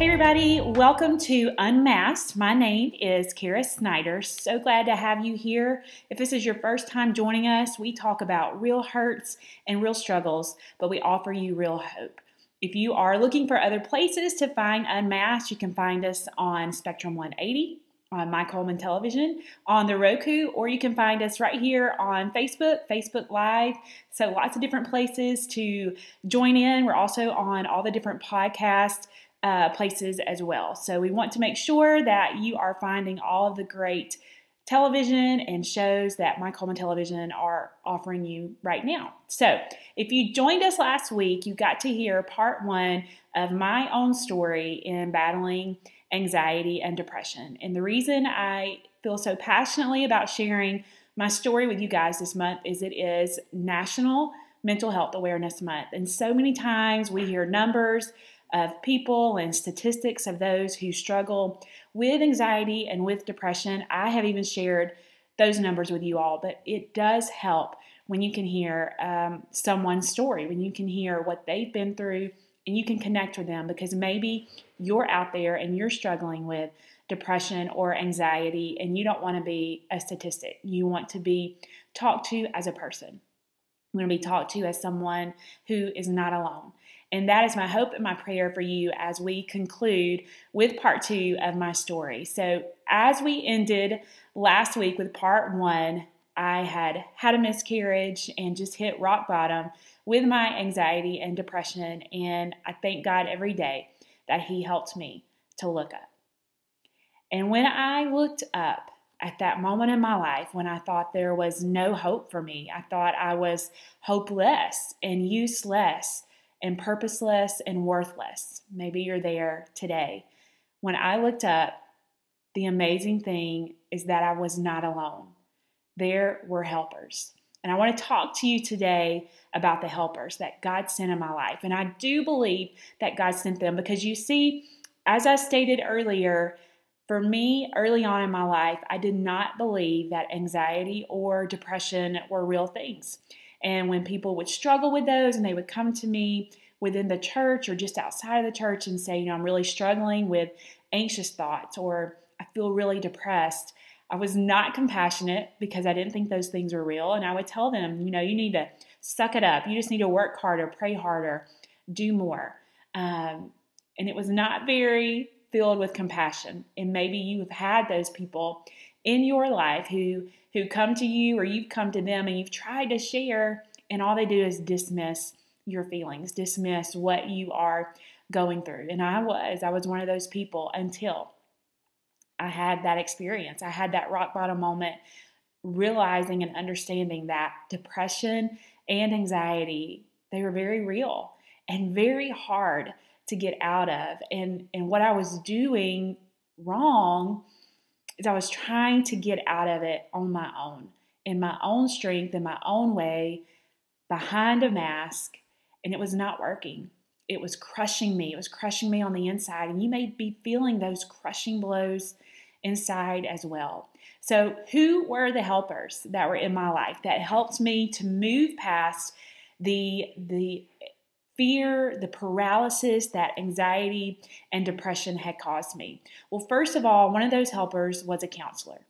Hey everybody, welcome to Unmasked. My name is Kara Snyder. So glad to have you here. If this is your first time joining us, we talk about real hurts and real struggles, but we offer you real hope. If you are looking for other places to find Unmasked, you can find us on Spectrum 180, on My Coleman Television, on the Roku, or you can find us right here on Facebook Live. So lots of different places to join in. We're also on all the different podcasts places as well. So we want to make sure that you are finding all of the great television and shows that My Coleman Television are offering you right now. So if you joined us last week, you got to hear part one of my own story in battling anxiety and depression. And the reason I feel so passionately about sharing my story with you guys this month is it is National Mental Health Awareness Month. And so many times we hear numbers of people and statistics of those who struggle with anxiety and with depression. I have even shared those numbers with you all, but it does help when you can hear someone's story, when you can hear what they've been through and you can connect with them, because maybe you're out there and you're struggling with depression or anxiety and you don't want to be a statistic. You want to be talked to as a person. You want to be talked to as someone who is not alone. And that is my hope and my prayer for you as we conclude with part two of my story. So as we ended last week with part one, I had a miscarriage and just hit rock bottom with my anxiety and depression. And I thank God every day that He helped me to look up. And when I looked up at that moment in my life when I thought there was no hope for me, I thought I was hopeless and useless and purposeless and worthless. Maybe you're there today. When I looked up, the amazing thing is that I was not alone. There were helpers. And I want to talk to you today about the helpers that God sent in my life. And I do believe that God sent them because you see, as I stated earlier, for me, early on in my life, I did not believe that anxiety or depression were real things. And when people would struggle with those and they would come to me within the church or just outside of the church and say, I'm really struggling with anxious thoughts or I feel really depressed, I was not compassionate because I didn't think those things were real. And I would tell them, you need to suck it up. You just need to work harder, pray harder, do more. And it was not very filled with compassion. And maybe you have had those people in your life who come to you or you've come to them and you've tried to share and all they do is dismiss your feelings, dismiss what you are going through. And I was one of those people until I had that experience. I had that rock bottom moment, realizing and understanding that depression and anxiety, they were very real and very hard to get out of. And what I was doing wrong is I was trying to get out of it on my own, in my own strength, in my own way, behind a mask, and it was not working. It was crushing me. It was crushing me on the inside, and you may be feeling those crushing blows inside as well. So who were the helpers that were in my life that helped me to move past the fear, the paralysis that anxiety and depression had caused me? Well, first of all, one of those helpers was a counselor.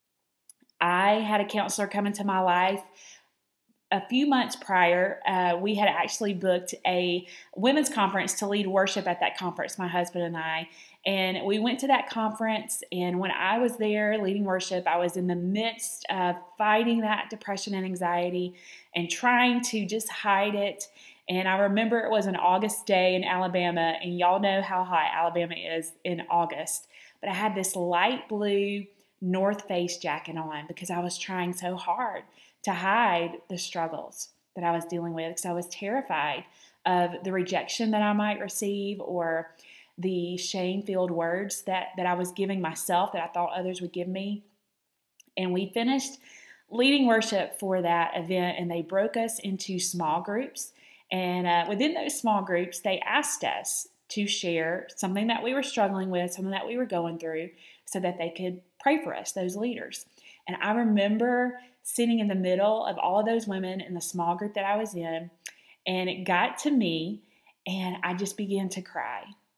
I had a counselor come into my life a few months prior. We had actually booked a women's conference to lead worship at that conference, my husband and I. And we went to that conference, and when I was there leading worship, I was in the midst of fighting that depression and anxiety and trying to just hide it. And I remember it was an August day in Alabama, and y'all know how hot Alabama is in August. But I had this light blue North Face jacket on because I was trying so hard to hide the struggles that I was dealing with because I was terrified of the rejection that I might receive or the shame-filled words that I was giving myself that I thought others would give me. And we finished leading worship for that event, and they broke us into small groups. And within those small groups, they asked us to share something that we were struggling with, something that we were going through, so that they could pray for us, those leaders. And I remember sitting in the middle of all of those women in the small group that I was in, and it got to me, and I just began to cry.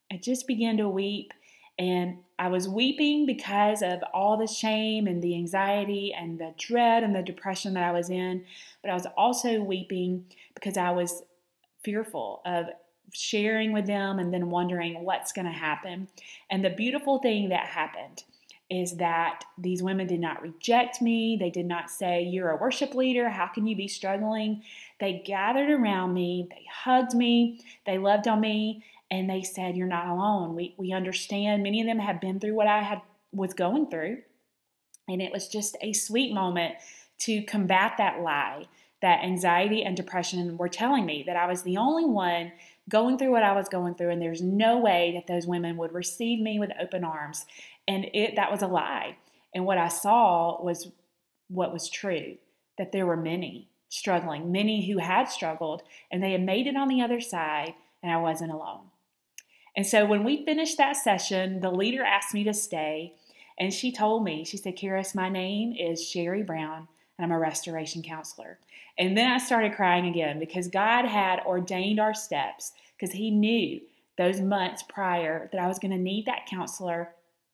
I just began to weep. And I was weeping because of all the shame and the anxiety and the dread and the depression that I was in. But I was also weeping because I was fearful of sharing with them and then wondering what's going to happen. And the beautiful thing that happened is that these women did not reject me. They did not say, "You're a worship leader. How can you be struggling?" They gathered around me. They hugged me. They loved on me. And they said, "You're not alone. We understand." Many of them have been through what I was going through. And it was just a sweet moment to combat that lie that anxiety and depression were telling me, that I was the only one going through what I was going through, and there's no way that those women would receive me with open arms. And that was a lie. And what I saw was what was true, that there were many struggling, many who had struggled, and they had made it on the other side, and I wasn't alone. And so when we finished that session, the leader asked me to stay, and she told me, she said, "Karis, my name is Sherry Brown, and I'm a restoration counselor." And then I started crying again because God had ordained our steps, because He knew those months prior that I was going to need that counselor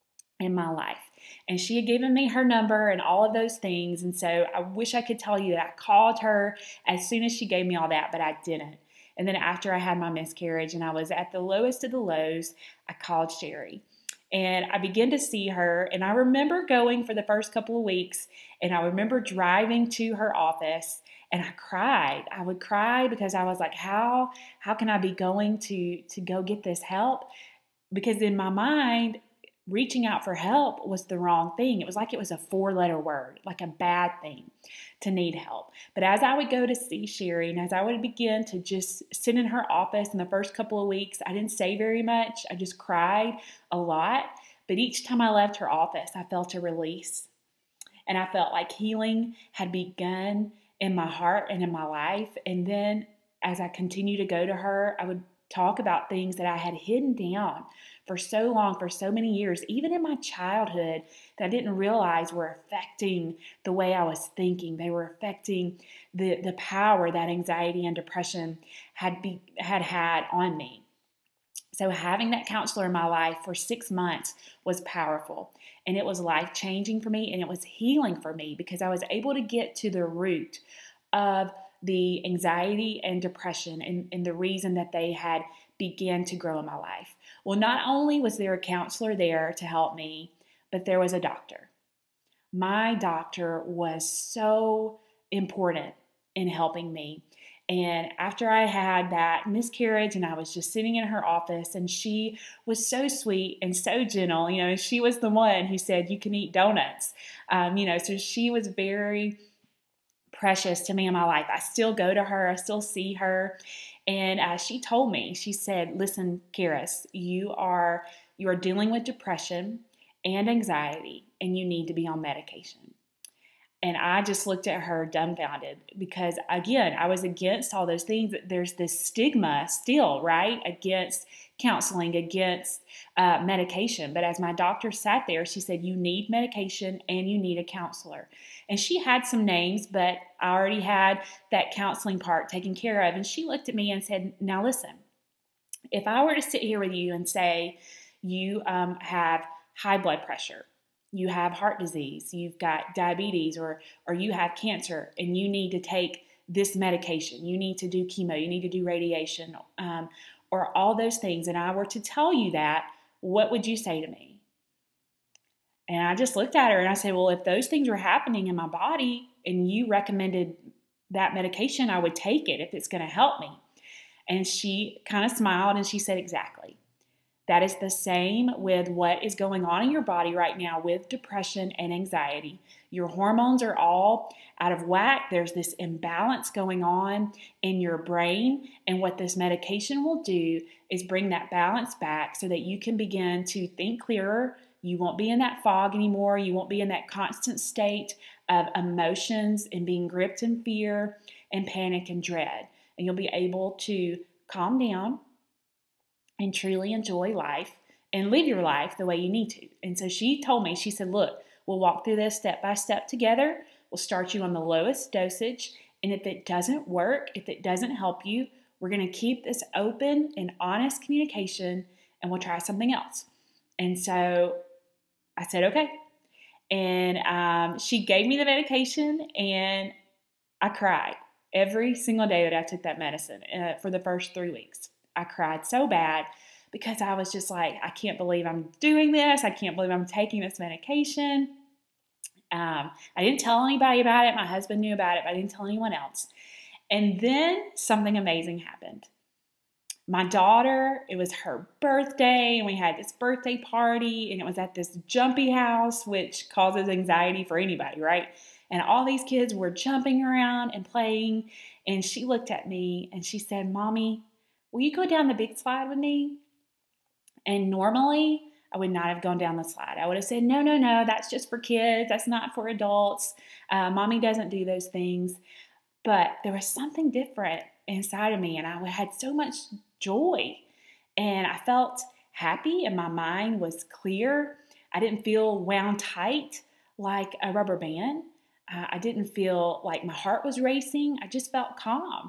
in my life. And she had given me her number and all of those things. And so I wish I could tell you that I called her as soon as she gave me all that, but I didn't. And then after I had my miscarriage and I was at the lowest of the lows, I called Sherry. And I began to see her, and I remember going for the first couple of weeks, and I remember driving to her office, and I cried. I would cry because I was like, how can I be going to go get this help? Because in my mind, reaching out for help was the wrong thing. It was like it was a 4-letter word, like a bad thing to need help. But as I would go to see Sherry, and as I would begin to just sit in her office in the first couple of weeks, I didn't say very much. I just cried a lot. But each time I left her office, I felt a release. And I felt like healing had begun in my heart and in my life. And then as I continued to go to her, I would talk about things that I had hidden down for so long, for so many years, even in my childhood, that I didn't realize were affecting the way I was thinking. They were affecting the power that anxiety and depression had on me. So having that counselor in my life for 6 months was powerful, and it was life-changing for me, and it was healing for me because I was able to get to the root of the anxiety and depression and the reason that they had began to grow in my life. Well, not only was there a counselor there to help me, but there was a doctor. My doctor was so important in helping me. And after I had that miscarriage and I was just sitting in her office, and she was so sweet and so gentle, she was the one who said, "You can eat donuts." So she was very precious to me in my life. I still go to her. I still see her. And she told me, she said, "Listen, Karis, you are dealing with depression and anxiety, and you need to be on medication." And I just looked at her dumbfounded because, again, I was against all those things. There's this stigma still, right, against counseling, against medication. But as my doctor sat there, she said, "You need medication and you need a counselor." And she had some names, but I already had that counseling part taken care of. And she looked at me and said, "Now listen, if I were to sit here with you and say you have high blood pressure, you have heart disease, you've got diabetes, or you have cancer, and you need to take this medication, you need to do chemo, you need to do radiation, or all those things, and I were to tell you that, what would you say to me?" And I just looked at her and I said, "Well, if those things were happening in my body and you recommended that medication, I would take it if it's going to help me." And she kind of smiled and she said, "Exactly. That is the same with what is going on in your body right now with depression and anxiety. Your hormones are all out of whack. There's this imbalance going on in your brain. And what this medication will do is bring that balance back so that you can begin to think clearer. You won't be in that fog anymore. You won't be in that constant state of emotions and being gripped in fear and panic and dread. And you'll be able to calm down and truly enjoy life and live your life the way you need to." And so she told me, she said, "Look, we'll walk through this step by step together. We'll start you on the lowest dosage. And if it doesn't work, if it doesn't help you, we're going to keep this open and honest communication, and we'll try something else. And so I said, okay. And she gave me the medication, and I cried every single day that I took that medicine for the first 3 weeks. I cried so bad because I was just like, I can't believe I'm doing this. I can't believe I'm taking this medication. I didn't tell anybody about it. My husband knew about it, but I didn't tell anyone else. And then something amazing happened. My daughter, it was her birthday, and we had this birthday party, and it was at this jumpy house, which causes anxiety for anybody, right? And all these kids were jumping around and playing, and she looked at me and she said, "Mommy, will you go down the big slide with me?" And normally, I would not have gone down the slide. I would have said, no, that's just for kids. That's not for adults. Mommy doesn't do those things. But there was something different inside of me, and I had so much joy, and I felt happy, and my mind was clear. I didn't feel wound tight like a rubber band. I didn't feel like my heart was racing. I just felt calm.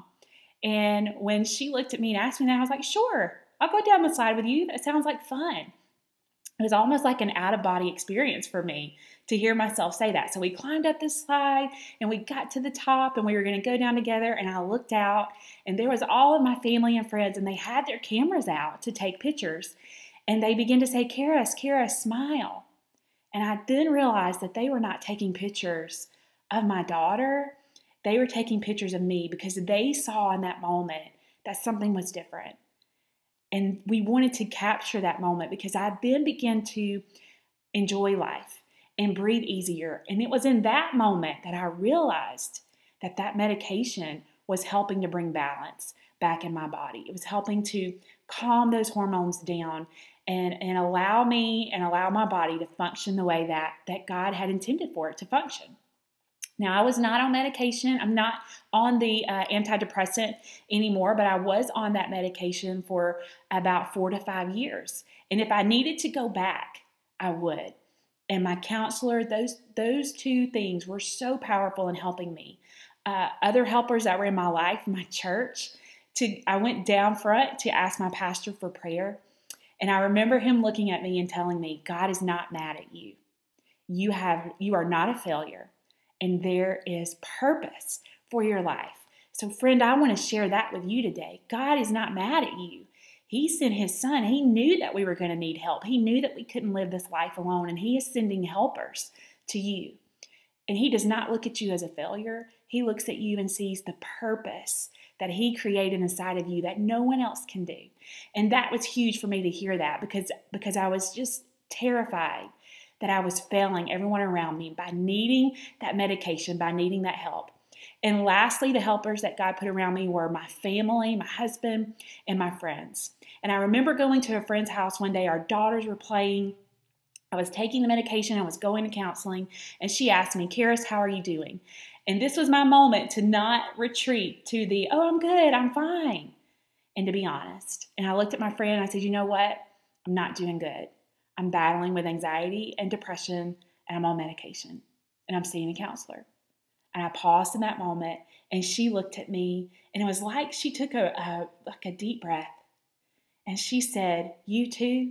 And when she looked at me and asked me that, I was like, sure, I'll go down the slide with you. That sounds like fun. It was almost like an out-of-body experience for me to hear myself say that. So we climbed up this slide, and we got to the top, and we were going to go down together, and I looked out, and there was all of my family and friends, and they had their cameras out to take pictures. And they began to say, Kara, smile. And I then realized that they were not taking pictures of my daughter. They were taking pictures of me because they saw in that moment that something was different. And we wanted to capture that moment because I then began to enjoy life and breathe easier. And it was in that moment that I realized that that medication was helping to bring balance back in my body. It was helping to calm those hormones down and allow me and allow my body to function the way that God had intended for it to function. Now, I was not on medication. I'm not on the antidepressant anymore, but I was on that medication for about 4 to 5 years. And if I needed to go back, I would. And my counselor, those two things were so powerful in helping me. Other helpers that were in my life, my church, I went down front to ask my pastor for prayer. And I remember him looking at me and telling me, God is not mad at you. You are not a failure. And there is purpose for your life. So friend, I want to share that with you today. God is not mad at you. He sent his son. He knew that we were going to need help. He knew that we couldn't live this life alone, and he is sending helpers to you. And he does not look at you as a failure. He looks at you and sees the purpose that he created inside of you that no one else can do. And that was huge for me to hear that because I was just terrified that I was failing everyone around me by needing that medication, by needing that help. And lastly, the helpers that God put around me were my family, my husband, and my friends. And I remember going to a friend's house one day. Our daughters were playing. I was taking the medication. I was going to counseling. And she asked me, Karis, how are you doing? And this was my moment to not retreat to the, oh, I'm good, I'm fine. And to be honest. And I looked at my friend and I said, you know what? I'm not doing good. I'm battling with anxiety and depression, and I'm on medication, and I'm seeing a counselor. And I paused in that moment, and she looked at me, and it was like she took a deep breath, and she said, you too?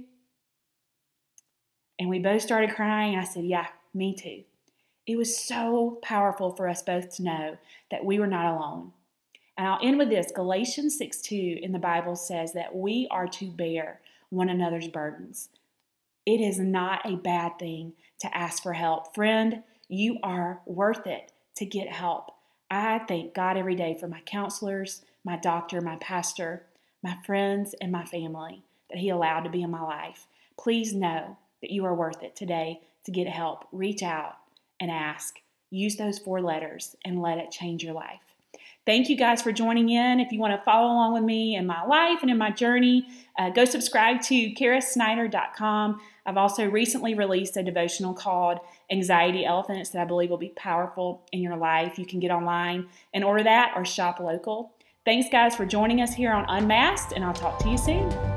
And we both started crying, and I said, yeah, me too. It was so powerful for us both to know that we were not alone. And I'll end with this. Galatians 6:2 in the Bible says that we are to bear one another's burdens. It is not a bad thing to ask for help. Friend, you are worth it to get help. I thank God every day for my counselors, my doctor, my pastor, my friends, and my family that he allowed to be in my life. Please know that you are worth it today to get help. Reach out and ask. Use those 4 letters and let it change your life. Thank you guys for joining in. If you want to follow along with me in my life and in my journey, go subscribe to karissnyder.com. I've also recently released a devotional called Anxiety Elephants that I believe will be powerful in your life. You can get online and order that or shop local. Thanks, guys, for joining us here on Unmasked, and I'll talk to you soon.